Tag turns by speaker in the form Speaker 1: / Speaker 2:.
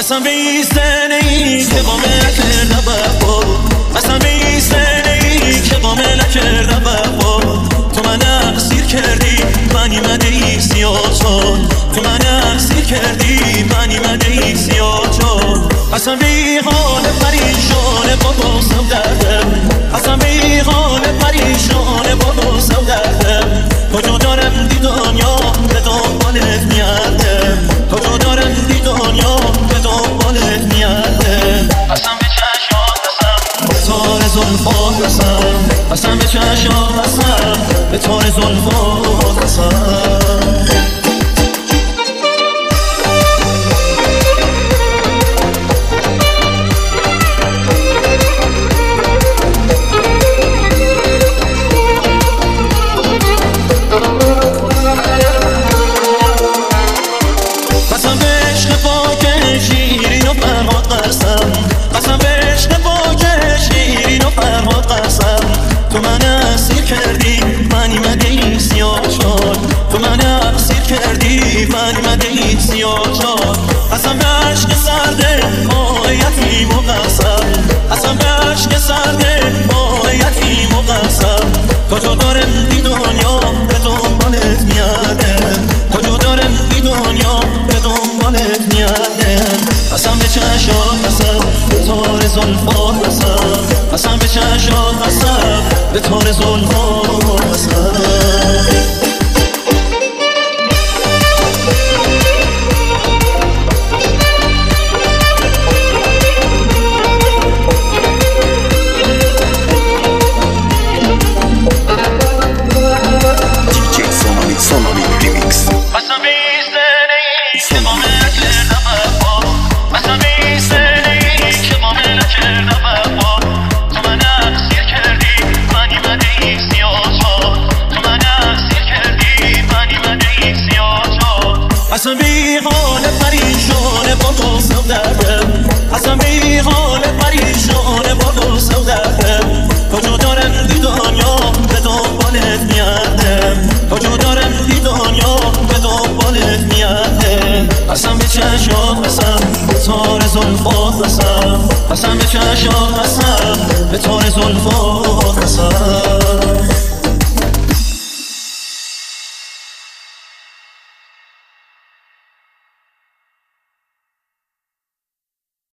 Speaker 1: قسم به این سنه ای که با من نکردم وفا، قسم به این سنه ای که با من نکردم وفا. تو من اسیر کردی من مده سیاه چون، تو من اسیر کردی من مده سیاه چون. قسم به این حال پریشان با دوستم دردم، قسم به این حال پریشان با دوستم دردم. کجا دارم دی دنیا به دنبالت میادم، کجا دارم دی دنیا به دنبالت میادم. قسم به چشات قسم به تار زلفات قسم، قسم به چشات قسم به تار زلفات قسم. تو من اسیر کردی من مده سیاه شد، تو من اسیر کردی من مده سیاه شد. قسم به عشق سرده ما یتیم و قسم، قسم به عشق سرده ما یتیم و قسم. کجا دارم دی دنیا به دنبالت میادم، کجا دارم دی دنیا به دنبالت میادم. قسم به چشات قسم به تار زلفات قسم، قسم به چشات قسم به تار زلفات قسم. قسم به حال پریشان با دوستم دردم، قسم به حال پریشان با دوستم دردم. کجا دارم دی دنیا به دنبالت میادم، کجا دارم دی دنیا